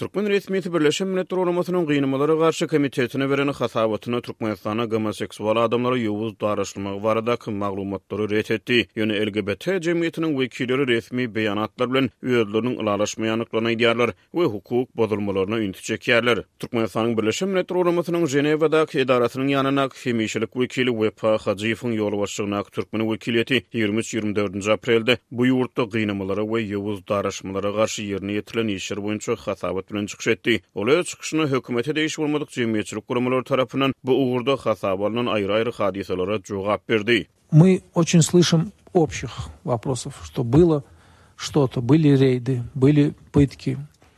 Türkmen resmiyeti Birleşen Milletler Uramasının Gynamalara Garşy Komitetine bereni hasabatyna Türkmenistana homoseksual adamlara ýowuz daraşlymagy barada maglumatlary ret etdi. Ýöne LGBT jemgyýetiniň wekilleri resmi beýanatlar bilen öýdleriniň ýalaşmaýanyklaryny aýdýarlar we hukuk bozulmalaryna ünt çekýärler. Türkmenistanyň Birleşen Milletler Uramasının Jenewadaky edarasynyň ýanyna hemişilik wekili Wefa Hajiýewiň ýol başçylygyna Türkmen wekiliýeti 23-24 aprelde bu ýurtda gynamalara we ýowuz daraşmalara garşy ýerine ýetilen işler boýunça hasabat bilen çykyş etdi. Ola çykyşyny hökümete değiş bolmadyk jemgyýetçilik guramalary tarapyndan bu uğurda hasabalynan aýry-aýry hadiselere jogap berdi. Мы очень слышим общих вопросов, что было что-то, были рейды, были пытки,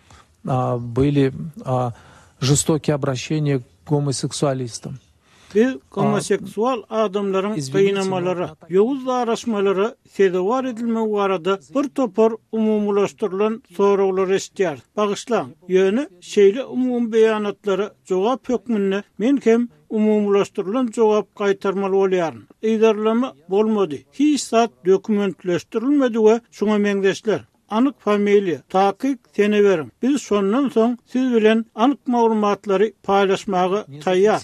были жестокие обращения к гомосексуалистам. Biz homoseksual adamlaryň gynamalara, ýowuz daraşmalara sebäp edilmegi barada bir topar umumlaşdyrylan soraglary eşitýär. Bagyşlaň, ýöne şeýle umum beýanatlary jogap hökmünde men hem umumlaşdyrylan jogap gaýtarmaly bolýar. Eýdarlama bolmady. Hiç zat dokumentleşdirilmedi we şoňa meňdeşler anyk familiýa, takyk sene berin. Biz şondan soň siz bilen anyk maglumatlary paýlaşmagy taýýar.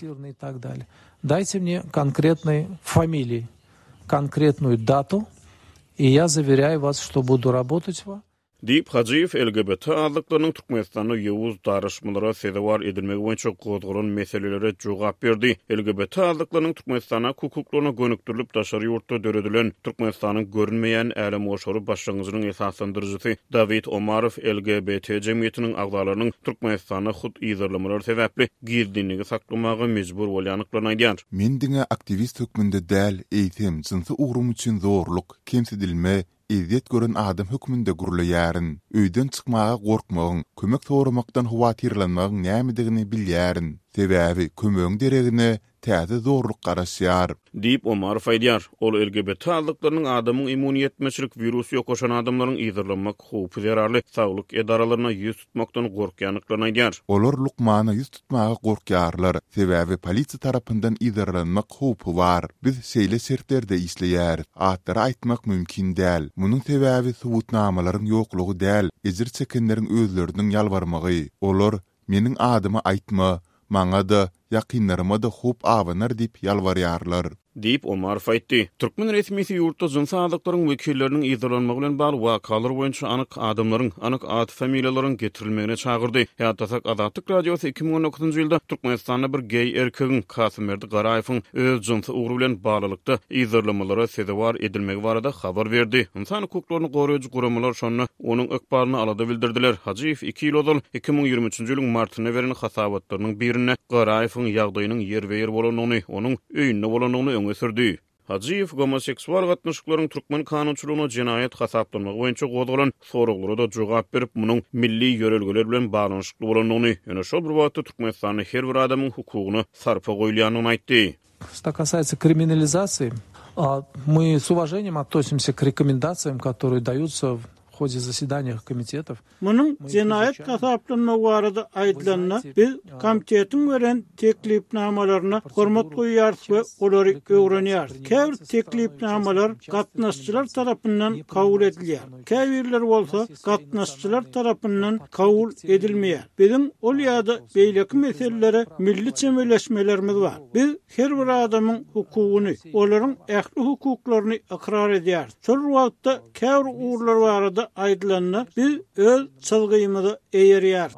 Дайте мне конкретные фамилии, конкретную дату, и я заверяю вас, что буду работать. Diýip Hajiýew LGBT azlyklarynyň Türkmenistanda ýowuz daraşmalara sebäp edilmegi boýunça gozgulan meselelere jogap berdi. LGBT azlyklarynyň Türkmenistana hukuklaryna gönükdirilip daşary ýurtda döredilen Türkmenistanyň görünmeýän älim oşary başlangyjynyň esaslandyrjysy David Omarov LGBT jemgyýetiniň agdalarynyň Türkmenistana hut ýazarlamalar sebäpli girdinligi saklamagy mejbur bolýanyklaryny aýdýar. Men diňe aktivist hökmünde däl, eýtim, jinsy ugrum üçin zorluk, kemsidilme, İzzet gören adam hükmünde gurulaýaryn, öýden çykmaga gorkmagyň, kömek soramakdan hawatirlanmagyň nämedigini bilýärin. Sebäbi kömegiň deregine täze zorluk garaşýar. Diýip Omarov aýdýar. Ol LGBT azlyklarynyň adamyň immuniýetmeçilik wirusy ýokuşan adamlaryň ýyzarlanmak howpy zararly saglyk edaralaryna ýüz tutmakdan gorkýanyklaryny aýdýar. Olar lukmana ýüz tutmaga gorkýarlar. Sebäbi polisiýa tarapyndan ýyzarlanmak howpy bar. Biz şeýle sertlerde isleýär. Atlary aýtmak mümkin däl. Munyň sebäbi subutnamalaryň ýoklugy däl, ejir çekenleriň özleriniň ýalbarmagy. Olar meniň adymy aýtma, maňa da ýakynlaryma da hop awanar diýip ýalbarýarlar. Diýip Omarov aýtdy. Türkmen resmiýeti ýurtda jinsy azlyklaryň wekilleriniň ýyzarlanmagy bilen bagly wakalary boýunça anyk adamlaryň, anyk ad familiýalaryň getirilmegine çagyrdy. Ýa-da Azatlyk Radiosu 2019-njy ýylda Türkmenistanda bir gay erkegiň Kasymberdi Garaýewiň öz jinsy ugry bilen baglykda ýyzarlamalara sebäp edilmegi barada habar berdi. İnsan hukuklaryny goraýjy guramalar şonu onuň ökbalyny alada bildirdiler. Hajiýew 2 ýyl ozal 2023-nji ýylyň martyna beren hasabatlarynyň birine Garaýewiň ýagdaýynyň ýerbeýer bolanyny, onuň öýünde bolanyny öňe sürdi. Hajiýew homoseksual gatnaşyklaryň türkmen kanunçylygyna jenaýat hasaplamagy boýunça gozgulan soraglary da jogap berip, munyň milli ýörelgeler bilen baglanyşykly bolanyny, ýöne şol bir wagtda Türkmenistanyň her bir adamyň hukugyny sarpa goýulýanyny aýtdy. Что касается криминализации, мы с уважением относимся к рекомендациям, которые даются в ходе заседаний комитетов. Munyň jenaýat hasaplamagy barada aýdylanna biz komitetiň beren teklipnamalaryna hormat goýýarys we olary öwrenýär. Käbir teklipnamalar gatnaşçylar tarapyndan kabul edilýär. Käbirler bolsa gatnaşçylar tarapyndan kabul edilmeýär. Bizim ol ýa-da beýleki meselelere milli çemeleşmelerimiz bar. Biz her bir adamyň hukugyny, olaryň ähli hukuklaryny ikrar edýär. Şol wagtda käbir uğurlar barada aýdylanna biz öz çylgymyzy eýerýär.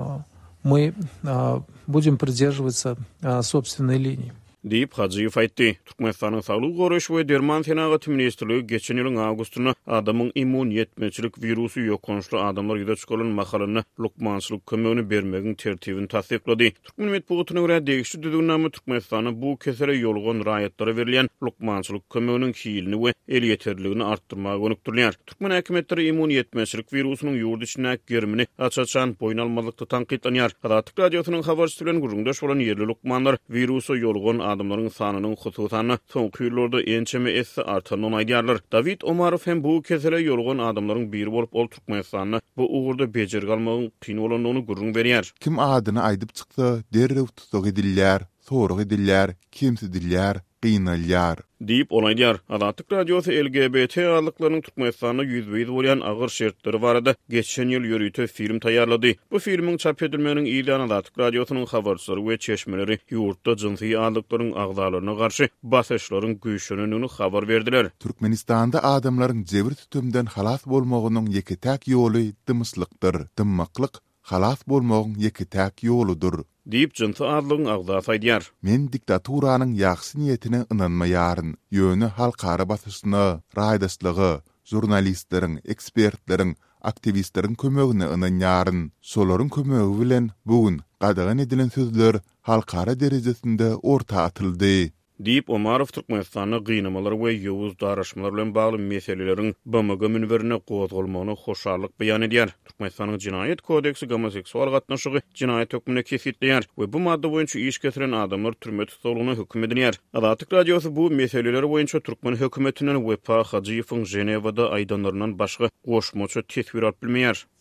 Мы будем придерживаться собственной линии. Diýip Hajiýew aýtdy. Türkmenistanyň Saglyk goraýşy we derman senaty ministrligi geçen ýylyň awgustyna adamyň immuniýetmeçilik wirusy ýoklanşly adamlar ýüze çykalan mahalyny lukmançylyk kömegini bermegiň tertibini tasdiklady. Türkmen medeniýetine görä degişli düdügname Türkmenistanyň bu kesere ýolgon raýatlara berilen lukmançylyk kömeginiň hiýilini we el ýeterligini artdyrmaga gönükdirilýär. Türkmen häkimetleri immuniýetmeçilik wirusynyň ýurt içine girmini açaçan boýnalmazlykda tanqidlanýar. Azatlyk Radiosynyň habarçysy bilen gurulmdaş bolan ýerli lukmanlar wirusy ýolgon adamlaryň sanynyň hususan soňky ýyllarda ençeme esse artanyny aýdýarlar. David Omarov hem bu kesele ýolgon adamlaryň biri bolup ol Türkmenistanyň bu uğurda bejer galmagyň kyn bolanyny gurrun berýär. Kim adyny aýdyp çyksa, derrew tutuk edilýär, sorag edilýär, kimsidilýär, gynalýar. Deyip olaýdýar. Azatlyk radiosu LGBT alyklarynyň Türkmenistanyna ýüzbeýiz bolýan agyr şertleri barada geçen ýyl ýörüýte film taýýarlady. Bu filmiň çap edilmeginiň ýylyny Azatlyk radiosynyň habarçylary we çeşmeleri ýurtda jynsyý alyklaryň agdalaryna garşy basyşlaryň güýçlenýänini habar berdiler. Türkmenistanda adamlaryň jebir tutumdan halas bolmagynyň ýeketäk ýoly dymyslykdyr. Dymmaklyk halas bolmagyň ýeketäk ýoludur. Deyip jynsyý adlygyň agdasy aýdýar. Men diktaturanyň ýaxsy niýetine ynanmaýaryn. Ýöne halkara basyşyna, raýdaşlygy, jurnalistleriň, ekspertleriň, aktivistleriň kömegine ynanýaryn. Şolaryň kömegi bilen bugün gadagan edilen sözler halkara derejesinde orta atyldy. Deyip Omarov Türkmenistanyna gynamalar we ýowuz daraşmalar bilen bagly meselelerin BMG münberine gozgolmagyny hoşarlyk beýan edýär. Türkmenistanyň Jinaýat kodeksi homoseksual gatnaşygy jinaýat hökmüne kesitleýär we bu madda boýunça iş getiren adamlar türme tutulgyna hökm edilýär. Azatlyk radiosu bu meseleler boýunça Türkmen hökümetinden Wepa Hajiýewiň Jenewada aýdanlaryndan başga goşmaça tesbir alyp bilmeýär.